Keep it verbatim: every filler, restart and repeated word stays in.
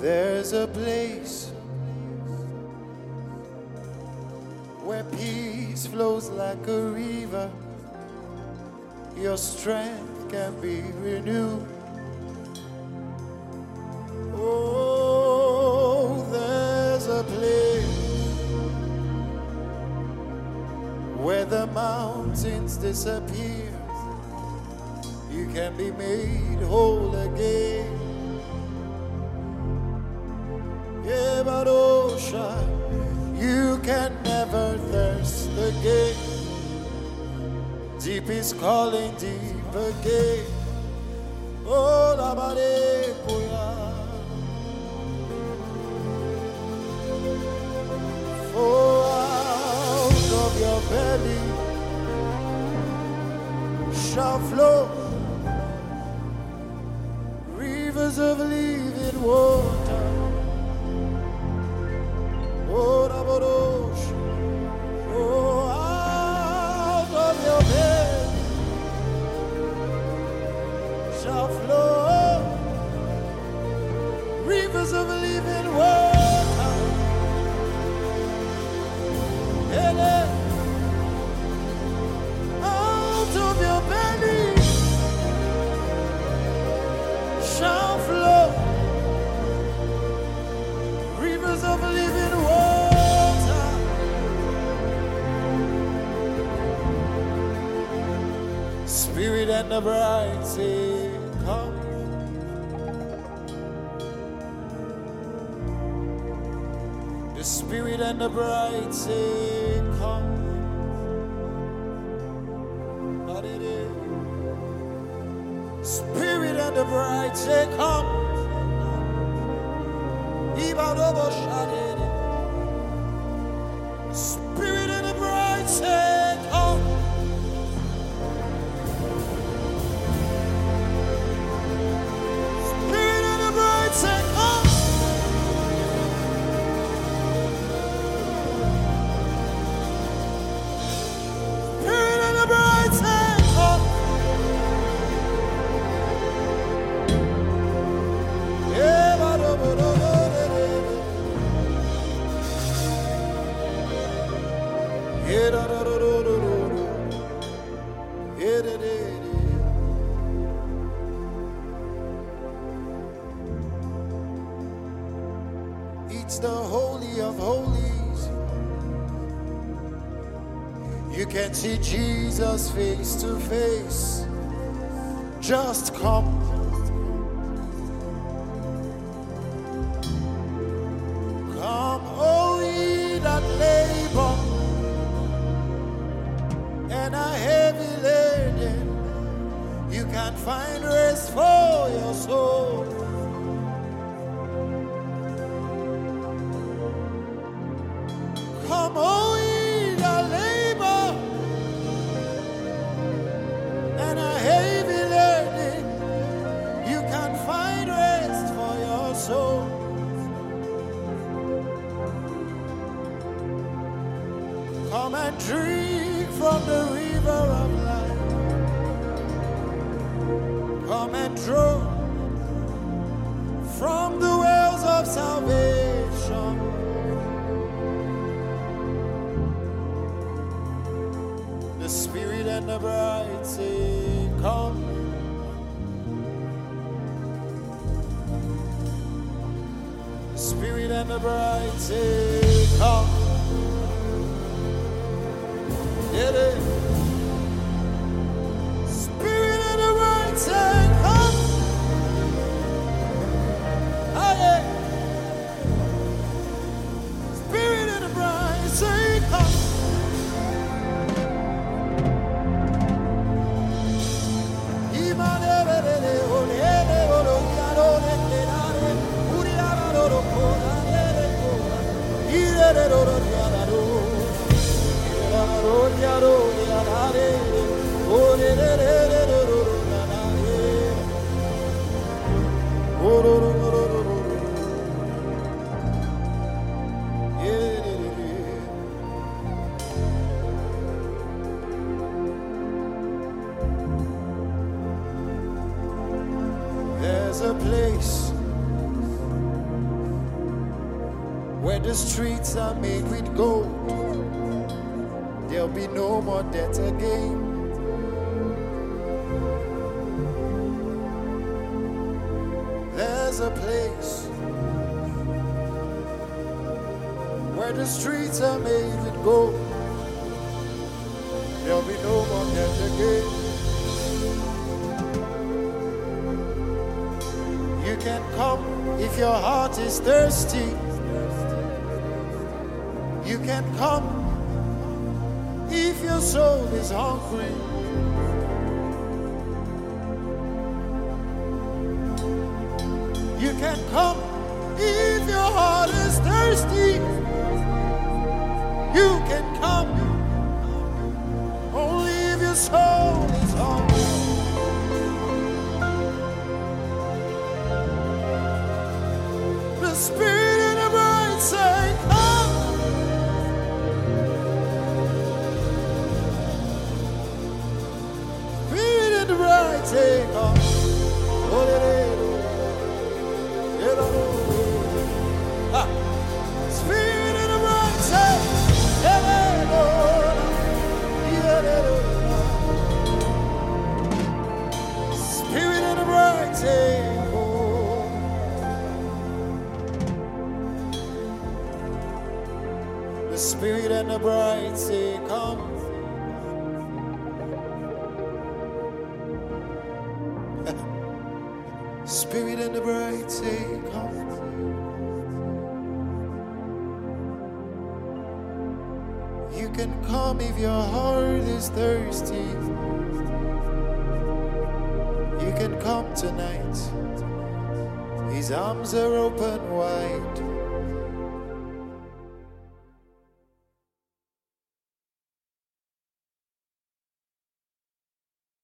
There's a place where peace flows like a river. Your strength can be renewed. Oh, there's a place where the mountains disappear. You can be made whole again. Yeah, but ocean, you can never thirst again. Deep is calling deep again. Oh, la bade pula. For out of your belly shall flow rivers of living water. Oh, la badosh. Oh, out of your belly shall flow rivers of living water. Ele, out of your belly shall flow rivers of living water. Spirit and the bride say, come. The Spirit and the bride say, come. Spirit and the bride say, come. Spirit and the bride say, come. Spirit and the bride say, come. Spirit and the bride say, come. Yeah, ba do ba do ba de de. Yeah, da da do do do do. Yeah, de de de. It's the Holy of Holies. You can see Jesus face to face. Just come. Come, oh ye that labor and are heavy laden. You can find rest for your soul. Come, oh ye that labor and are heavy laden. You can find rest for your soul. Come and drink from the river of life. Come and draw from the wells of salvation. The Spirit and the bride say, come. The Spirit and the bride say, come. Get it? Spirit and the bride say, come. Aye. Spirit and the bride say, come. There's a place When the streets are made with gold, there'll be no more debt again. There's a place where the streets are made with gold, there'll be no more debt again. You can come if your heart is thirsty. You can come if your soul is hungry. You can come if your heart is thirsty. You can come only if your soul is hungry. The Spirit and the bride say, come. Spirit and the bride say, come. Oh, yeah, yeah. Spirit in the bride say, Spirit in the bride say, oh. The Spirit and the bride say, come. Spirit and the bride say, come. You can come if your heart is thirsty. You can come tonight. His arms are open wide.